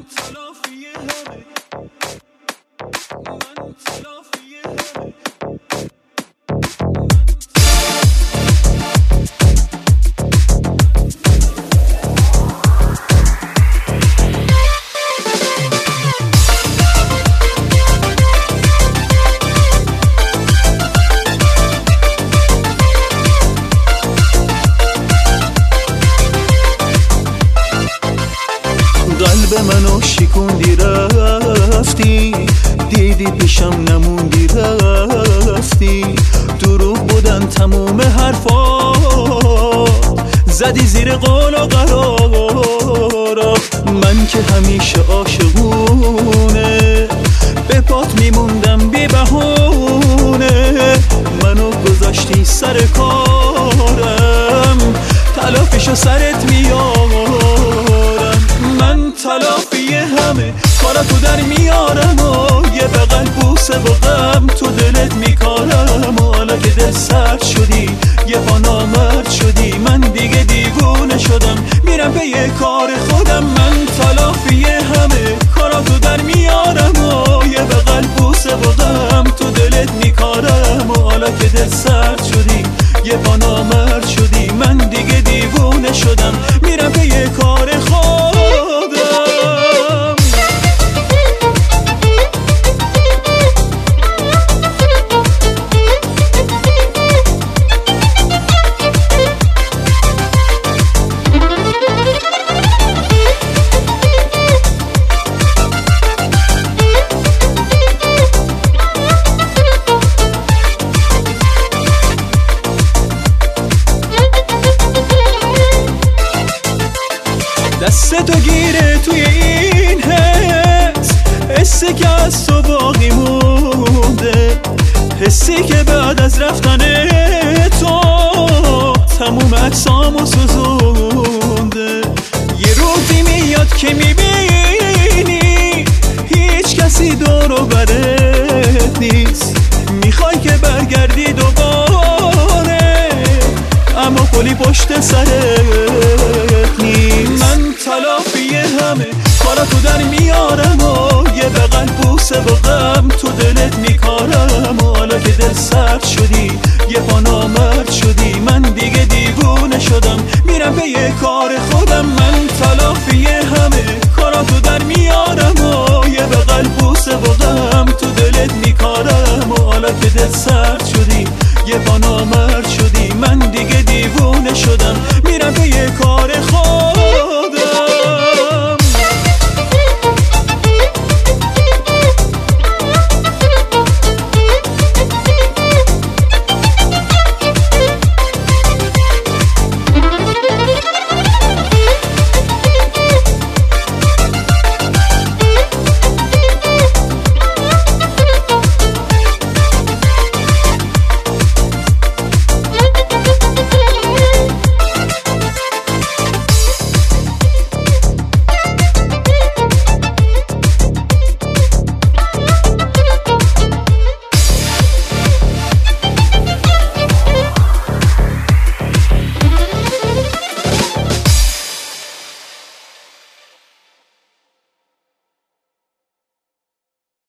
قلب منو شکوندی رفتی، دیدی پیشم نموندی رفتی. دروغ بودن تموم حرفا، زدی زیر قول و قرارا. من که همیشه عاشقونه، به پات میموندم بی بهونه. منو گذاشتی سر کارم، تلافیشو سرت میارم. من تلافی همه کاراتو در میارم و یه بغل بوسه و غم تو دلت میکارم. حالا که دل سرد شدی یه پا نامرد شدی، من دیگه دیوونه شدم میرم به یه کار خودم. من تلافی همه کاراتو در میارم و یه بغل بوسه و غم تو دلت میکارم. حالا که دل سرد شدی یه پا نامرد شدی، من دیگه دیوونه شدم میرم به یه کار خودم. دستتو گیره توی این حسی که از تو باقی مونده، حسی که بعد از رفتن تو تموم اجسامو سوزونده. یه روزی میاد که میبینی هیچ کسی دور و برت نیست، میخوای که برگردی دوباره اما پلی پشت سرت نیست. من تلافی همه کاراتو در میارم